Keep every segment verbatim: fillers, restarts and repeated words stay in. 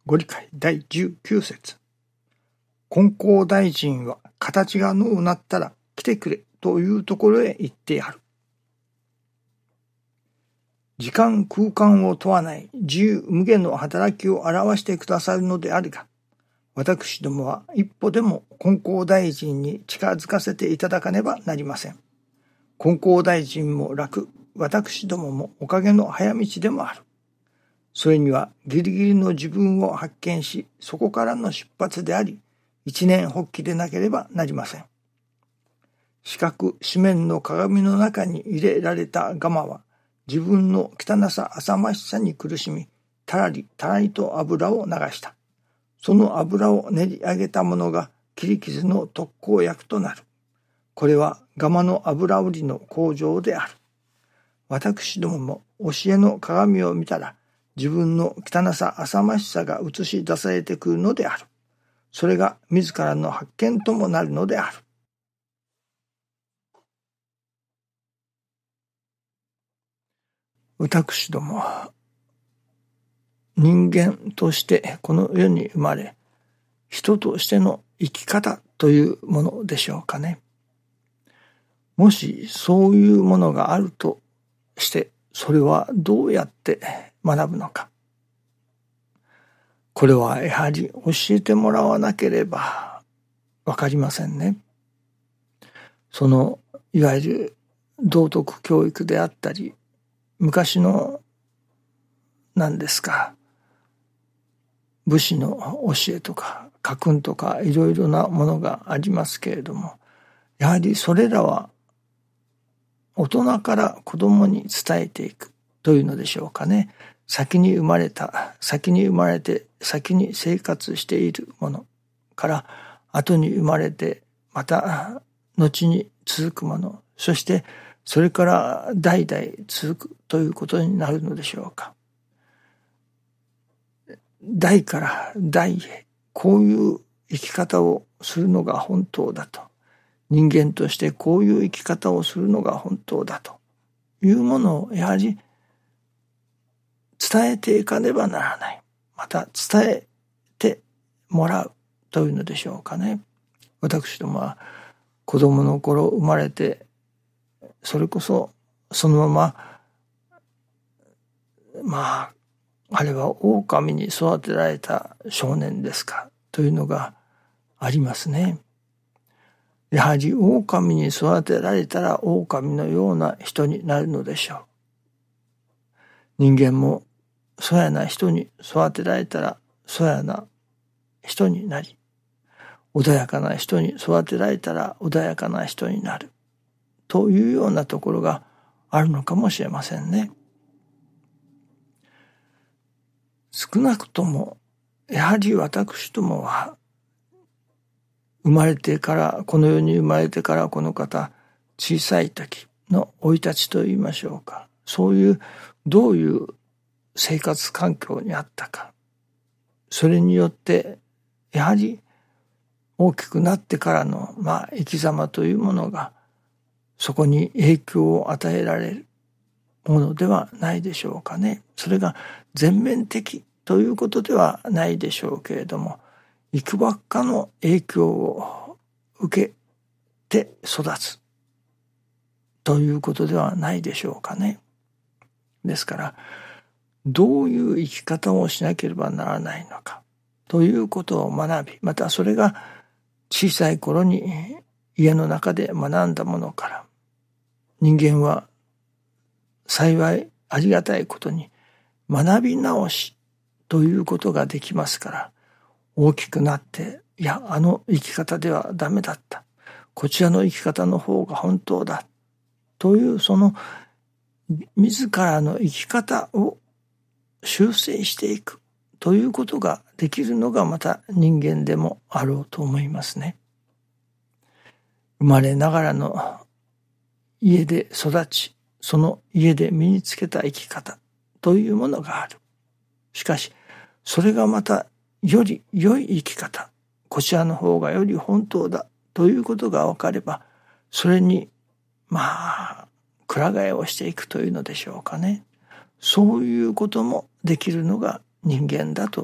ご理解だいじゅうきゅう節。金光大臣は形がのうなったら来てくれというところへ行ってやる。時間空間を問わない自由無限の働きを表してくださるのであるが、私どもは一歩でも金光大臣に近づかせていただかねばなりません。金光大臣も楽、私どももおかげの早道でもある。それにはギリギリの自分を発見し、そこからの出発であり、一念発起でなければなりません。四角四面の鏡の中に入れられたガマは、自分の汚さ浅ましさに苦しみ、たらりたらりと油を流した。その油を練り上げたものが切り傷の特効薬となる。これはガマの油売りの工場である。私どもも教えの鏡を見たら、自分の汚さ浅ましさが映し出されてくるのである。それが自らの発見ともなるのである。私どもは人間としてこの世に生まれ、人としての生き方というものでしょうかね。もしそういうものがあるとして、それはどうやって学ぶのか。これはやはり教えてもらわなければわかりませんね。そのいわゆる道徳教育であったり、昔の何ですか、武士の教えとか家訓とかいろいろなものがありますけれども、やはりそれらは大人から子供に伝えていくというのでしょうかね。先に生まれた、先に生まれて先に生活しているものから後に生まれてまた後に続くもの、そしてそれから代々続くということになるのでしょうか。代から代へこういう生き方をするのが本当だと、人間としてこういう生き方をするのが本当だというものをやはり伝えていかねばならない。また伝えてもらうというのでしょうかね。私どもは子供の頃生まれて、それこそそのまままああれは狼に育てられた少年ですかというのがありますね。やはり狼に育てられたら狼のような人になるのでしょう。人間もそやな人に育てられたらそやな人になり、穏やかな人に育てられたら穏やかな人になるというようなところがあるのかもしれませんね。少なくともやはり私どもは生まれてから、この世に生まれてからこの方、小さい時の生い立ちと言いましょうか。そういうどういう生活環境にあったか。それによってやはり大きくなってからのまあ生き様というものがそこに影響を与えられるものではないでしょうかね。それが全面的ということではないでしょうけれども、いくばっかの影響を受けて育つということではないでしょうかね。ですからどういう生き方をしなければならないのかということを学び、またそれが小さい頃に家の中で学んだものから、人間は幸いありがたいことに学び直しということができますから、大きくなって、いや、あの生き方ではダメだった。こちらの生き方の方が本当だ。というその自らの生き方を修正していくということができるのがまた人間でもあろうと思いますね。生まれながらの家で育ち、その家で身につけた生き方というものがある。しかし、それがまたより良い生き方、こちらの方がより本当だということが分かれば、それにまあくら替えをしていくというのでしょうかね。そういうこともできるのが人間だと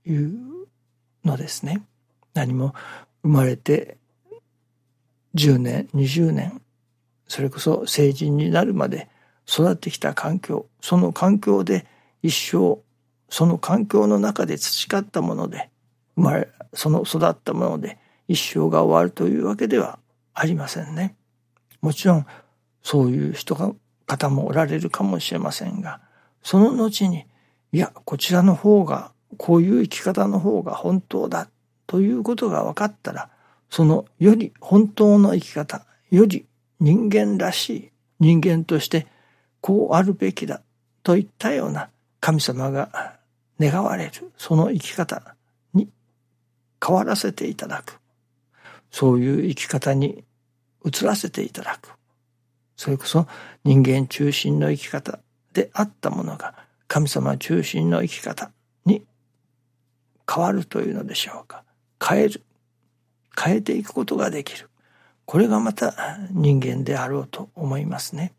いうのですね。何も生まれてじゅうねん、にじゅうねん、それこそ成人になるまで育ってきた環境、その環境で一生、その環境の中で培ったもので、生まれ、その育ったもので一生が終わるというわけではありませんね。もちろんそういう人が方もおられるかもしれませんが、その後に、いや、こちらの方が、こういう生き方の方が本当だということが分かったら、そのより本当の生き方、より人間らしい人間としてこうあるべきだといったような神様が願われるその生き方に変わらせていただく。そういう生き方に移らせていただく。それこそ人間中心の生き方であったものが神様中心の生き方に変わるというのでしょうか。変える。変えていくことができる。これがまた人間であろうと思いますね。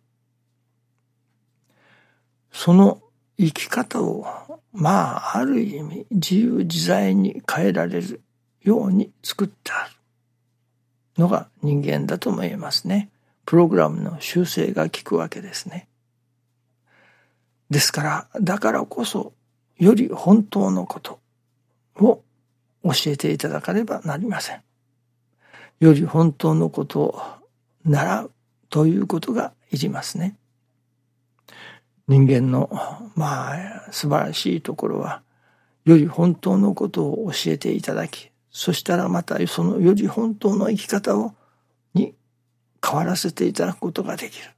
その生き方を、まあ、ある意味自由自在に変えられるように作ってあるのが人間だとも言えますね。プログラムの修正が効くわけですね。ですから、だからこそ、より本当のことを教えていただかねばなりません。より本当のことを習うということがいりますね。人間のまあ素晴らしいところは、より本当のことを教えていただき、そしたらまたそのより本当の生き方をに変わらせていただくことができる。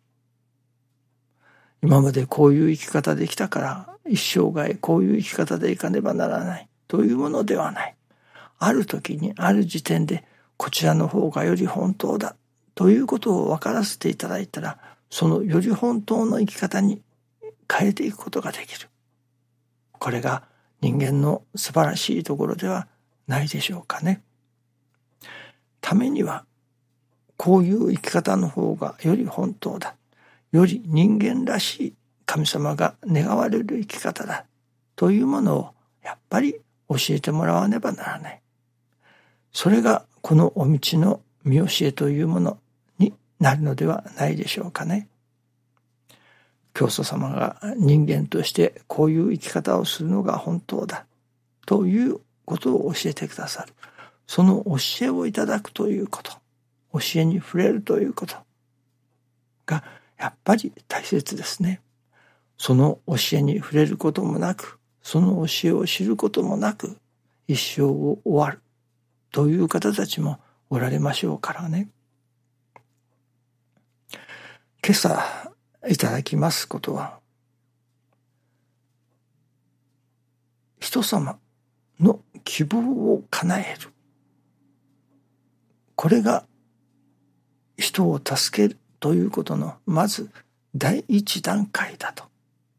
今までこういう生き方できたから一生涯こういう生き方でいかねばならないというものではない。ある時にある時点でこちらの方がより本当だということを分からせていただいたら、そのより本当の生き方に変えていくことができる。これが人間の素晴らしいところではないでしょうかね。ためにはこういう生き方の方がより本当だ。より人間らしい神様が願われる生き方だというものをやっぱり教えてもらわねばならない。それがこのお道の見教えというものになるのではないでしょうかね。教祖様が人間としてこういう生き方をするのが本当だということを教えてくださる。その教えをいただくということ、教えに触れるということがやっぱり大切ですね。その教えに触れることもなく、その教えを知ることもなく、一生を終わるという方たちもおられましょうからね。今朝いただきますことは、人様の希望を叶える。これが人を助けるということのまず第一段階だと。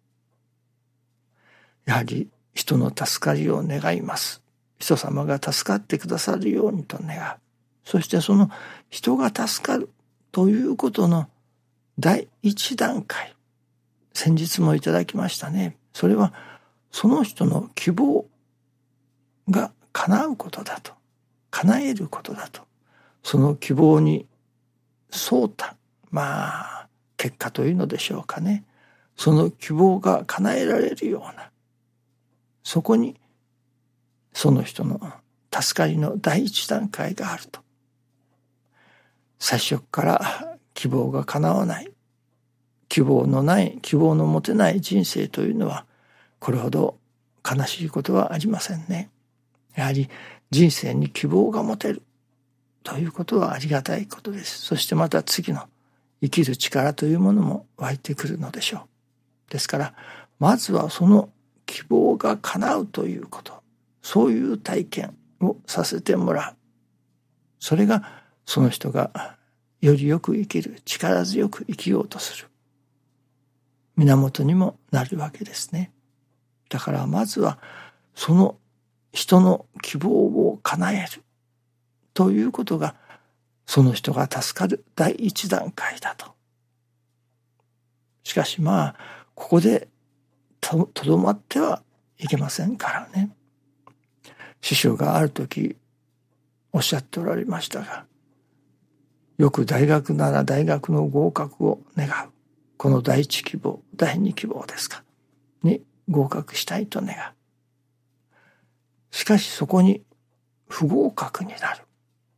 やはり人の助かりを願います。人様が助かってくださるようにと願う。そしてその人が助かるということの第一段階、先日もいただきましたね。それはその人の希望が叶うことだと、叶えることだと。その希望に沿ったまあ結果というのでしょうかね。その希望が叶えられるような、そこにその人の助かりの第一段階があると。最初から希望が叶わない、希望のない希望の持てない人生というのはこれほど悲しいことはありませんね。やはり人生に希望が持てるということはありがたいことです。そしてまた次の生きる力というものも湧いてくるのでしょう。ですからまずはその希望が叶うということ、そういう体験をさせてもらう。それがその人がよりよく生きる、力強く生きようとする源にもなるわけですね。だからまずはその人の希望を叶えるということがその人が助かる第一段階だと。しかしまあここでとどまってはいけませんからね。 師匠がある時おっしゃっておられましたが、よく大学なら大学の合格を願う。この第一希望、第二希望ですか。に合格したいと願う。しかしそこに不合格になる。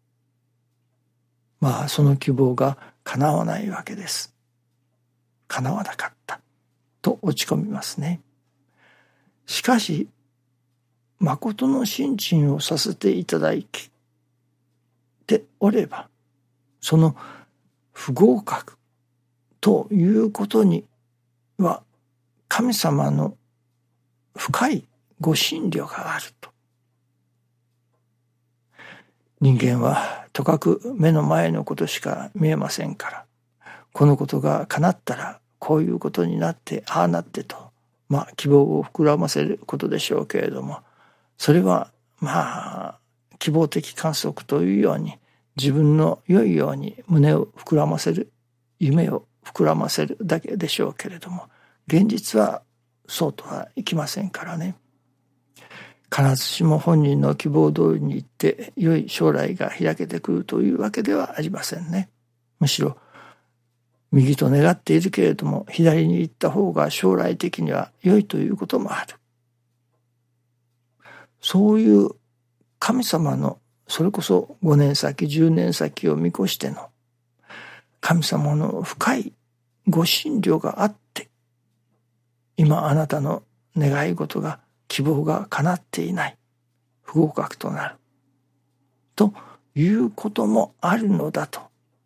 まあその希望が叶わないわけです。叶わなかったと落ち込みますね。しかし誠の信心をさせていただきておれば、その不合格ということには神様の深いご心慮があると。人間はとかく目の前のことしか見えませんから、このことが叶ったらこういうことになってああなってと、まあ希望を膨らませることでしょうけれども、それはまあ希望的観測というように、自分の良いように胸を膨らませる、夢を膨らませるだけでしょうけれども、現実はそうとはいきませんからね。必ずしも本人の希望通りに行って良い将来が開けてくるというわけではありませんね。むしろ右と願っているけれども左に行った方が将来的には良いということもある。そういう神様のそれこそごねん先じゅうねん先を見越しての神様の深いご心慮があって、今あなたの願い事が希望が叶っていない、不合格となるということもあるのだと。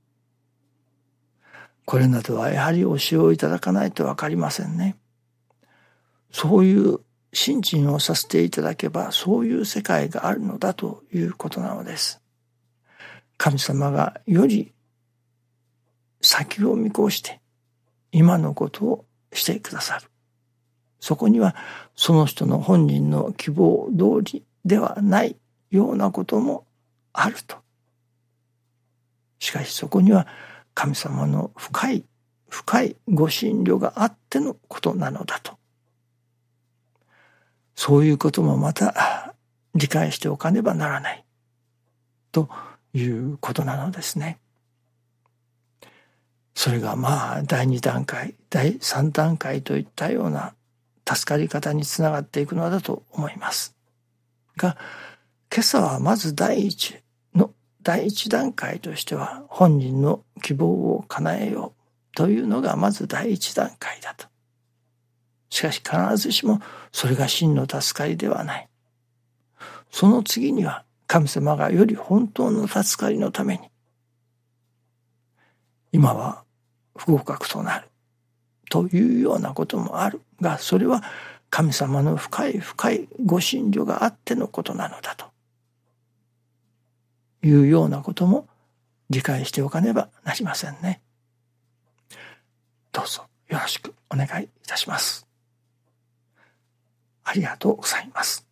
これなどはやはり教えをいただかないとわかりませんね。そういう信心をさせていただけば、そういう世界があるのだということなのです。神様がより先を見越して今のことをしてくださる。そこにはその人の本人の希望通りではないようなこともあると。しかしそこには神様の深い深いご心慮があってのことなのだと。そういうこともまた理解しておかねばならないということなのですね。それがまあだいに段階、だいさん段階といったような助かり方につながっていくのだと思います。が、今朝はまず第一の第一段階としては本人の希望を叶えようというのがまず第一段階だと。しかし必ずしもそれが真の助かりではない。その次には神様がより本当の助かりのために、今は不合格となるというようなこともあるが、それは神様の深い深いご心慮があってのことなのだというようなことも理解しておかねばなりませんね。どうぞよろしくお願いいたします。ありがとうございます。